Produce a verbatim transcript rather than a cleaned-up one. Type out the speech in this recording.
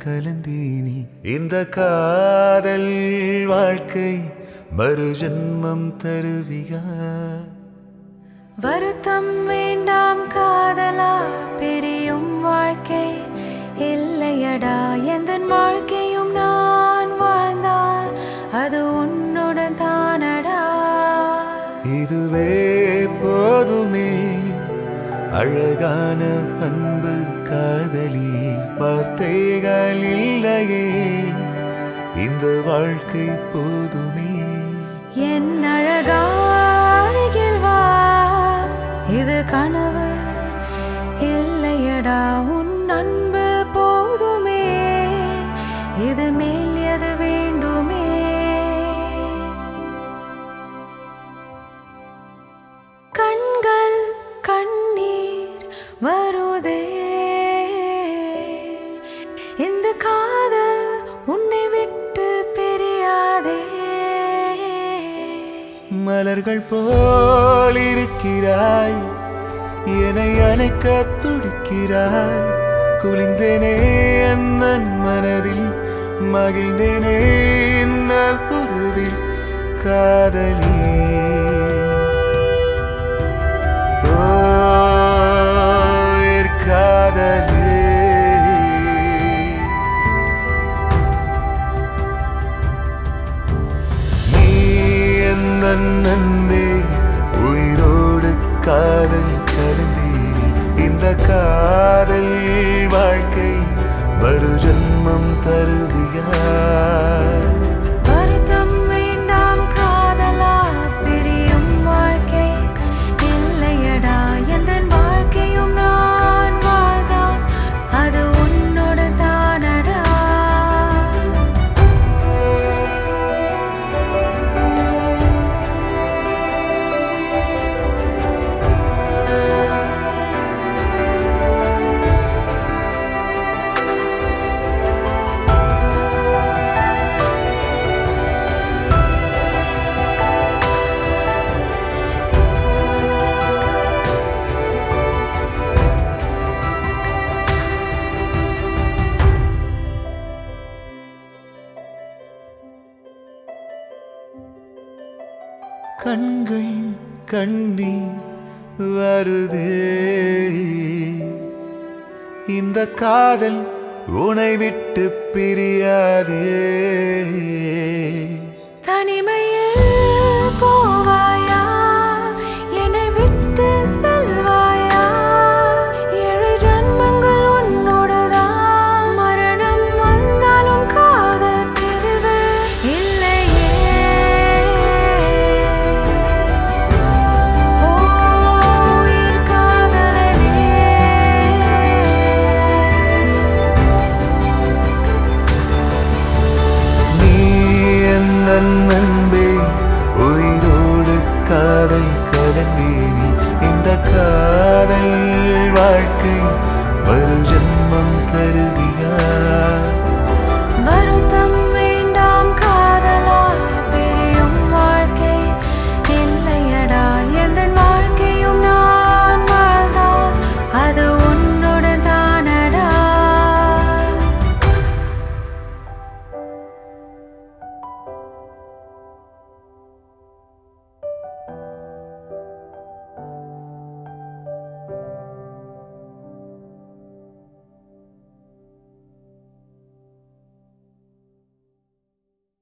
கலந்தேனி இந்த காதல் வாழ்க்கை மறு ஜென்மம் தருவியா வருத்தம் வேண்டாம் காதலா பெரியும் வாழ்க்கை இல்லையடா எந்தன் வாழ்க்கையும் நான் வாழ்ந்தால் அது உன்னுடன் தானடா இதுவே போதுமே அழகான அன்பு காதலி வார்த்தைகள் இல்லையே இந்த வாழ்க்கை போதுமே என் அழகா அருகில் வா இது கனவு இல்லையடா உன் அன்பு போதுமே இது மேல் எது வேண்டுமே கண்கள் கண்ணீர் வருதே இந்த காதல் உன்னை விட்டு பிரியாதே மலர்கள் போல் இருக்கிறாய் என்னை அணைக்க துடிக்கிறாய் குளிந்தேனே அண்ணன் மனதில் மகிழ்ந்தேனே இந்த உறவில் காதலி காதலே நீ எந்த நன்பே உயிரோடு காதல் கலந்தேனி இந்த காதல் வாழ்க்கை மறு ஜென்மம் தருவியா வருத்தம் வேண்டாம் காதலா பிரியும் வாழ்க்கை இல்லையடா எந்தன் வாழ்க்கையும் நான் வாழ்ந்தால் அது உன்னோடு தானடா கண்கள் கண்ணீர் வருதே இந்த காதல் உன்னை விட்டு பிரியாதே தனிமையில் போவாயா என்னை விட்டு செல்வாயா ஏழு ஜன்மங்கள் உன்னோடுதான் மரணம் வந்தாலும் காதல் பிரிவு இல்லையே ஓர் காதலனே நீ எந்த நன்பே உயிரோடு காதல் கலந்தேனி இந்த காதல் வாழ்க்கை மறு ஜென்மம் தருவி